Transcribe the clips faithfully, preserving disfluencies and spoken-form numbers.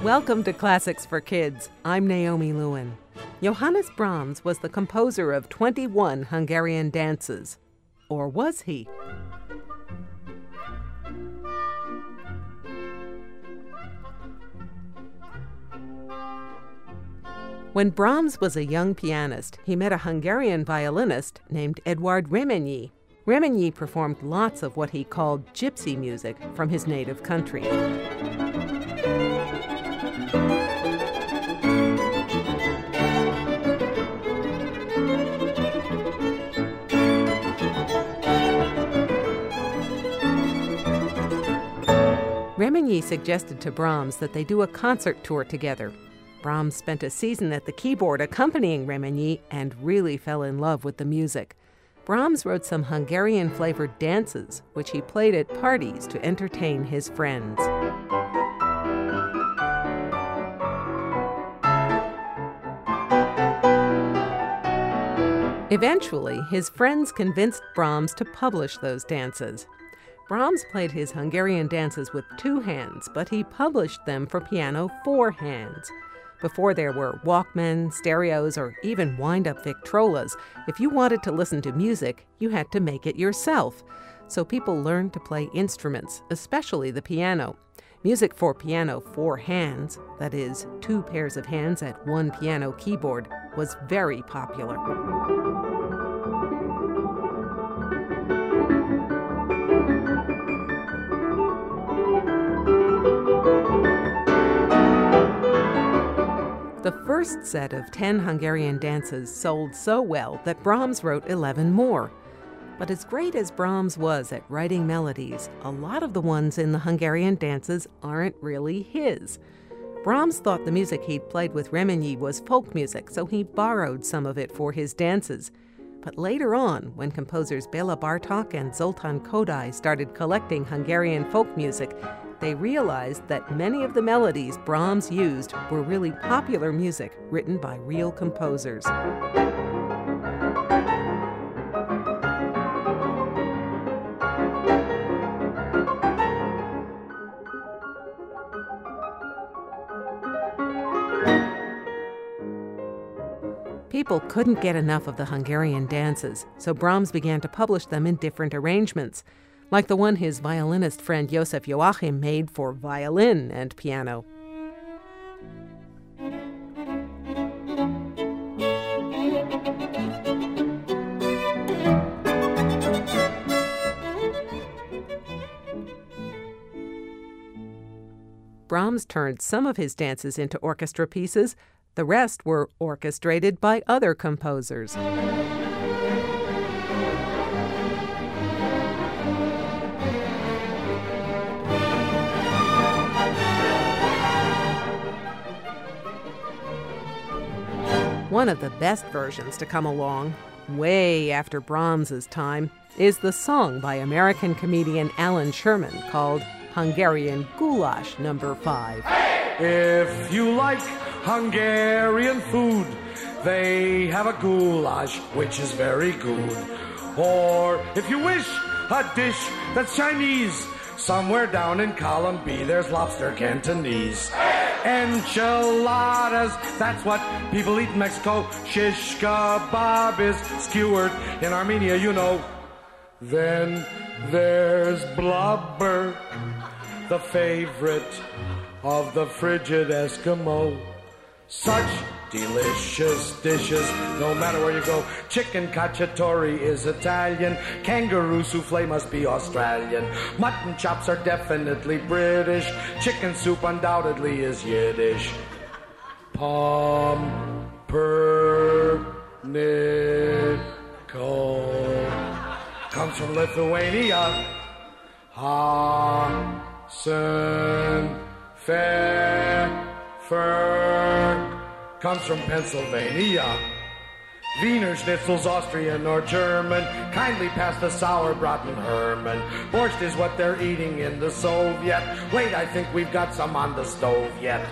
Welcome to Classics for Kids. I'm Naomi Lewin. Johannes Brahms was the composer of twenty-one Hungarian dances. Or was he? When Brahms was a young pianist, he met a Hungarian violinist named Eduard Remenyi. Remenyi performed lots of what he called gypsy music from his native country. Remenyi suggested to Brahms that they do a concert tour together. Brahms spent a season at the keyboard accompanying Remenyi and really fell in love with the music. Brahms wrote some Hungarian-flavored dances, which he played at parties to entertain his friends. Eventually, his friends convinced Brahms to publish those dances. Brahms played his Hungarian dances with two hands, but he published them for piano four hands. Before there were Walkmen, stereos, or even wind-up Victrolas, if you wanted to listen to music, you had to make it yourself. So people learned to play instruments, especially the piano. Music for piano four hands, that is, two pairs of hands at one piano keyboard, was very popular. The first set of ten Hungarian dances sold so well that Brahms wrote eleven more. But as great as Brahms was at writing melodies, a lot of the ones in the Hungarian dances aren't really his. Brahms thought the music he'd played with Remenyi was folk music, so he borrowed some of it for his dances. But later on, when composers Béla Bartók and Zoltán Kodály started collecting Hungarian folk music, they realized that many of the melodies Brahms used were really popular music written by real composers. People couldn't get enough of the Hungarian dances, so Brahms began to publish them in different arrangements, like the one his violinist friend Josef Joachim made for violin and piano. Brahms turned some of his dances into orchestra pieces. The rest were orchestrated by other composers. One of the best versions to come along, way after Brahms's time, is the song by American comedian Alan Sherman called Hungarian Goulash Number Five. If you like Hungarian food, they have a goulash which is very good. Or if you wish a dish that's Chinese, somewhere down in column B there's lobster Cantonese. Enchiladas, that's what people eat in Mexico. Shish kebab is skewered in Armenia, you know. Then there's blubber, the favorite of the frigid Eskimo. Such delicious dishes, no matter where you go. Chicken cacciatore is Italian. Kangaroo souffle must be Australian. Mutton chops are definitely British. Chicken soup undoubtedly is Yiddish. Pumpernickel comes from Lithuania. Hasenpfeffer comes from Pennsylvania. Wiener Schnitzel's Austrian or German. Kindly pass the sauerbraten, Herman. Borscht is what they're eating in the Soviet. Wait, I think we've got some on the stove yet.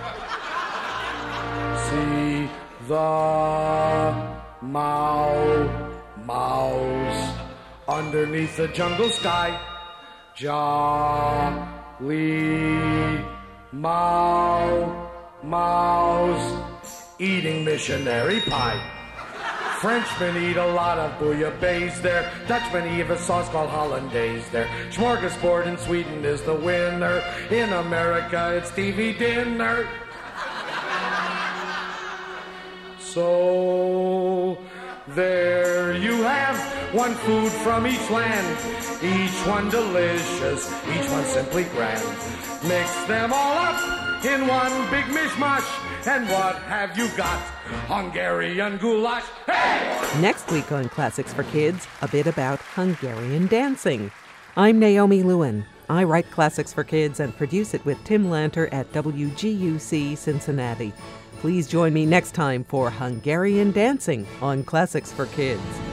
See the Mau Maus underneath the jungle sky. Jolly Mau Mao's eating missionary pie. Frenchmen eat a lot of bouillabaisse there. Dutchmen eat a sauce called hollandaise there. Smorgasbord in Sweden is the winner. In America, it's T V dinner. So there you have one food from each land. Each one delicious, each one simply grand. Mix them all up in one big mishmash. And what have you got? Hungarian goulash. Hey! Next week on Classics for Kids, a bit about Hungarian dancing. I'm Naomi Lewin. I write Classics for Kids and produce it with Tim Lanter at W G U C Cincinnati. Please join me next time for Hungarian dancing on Classics for Kids.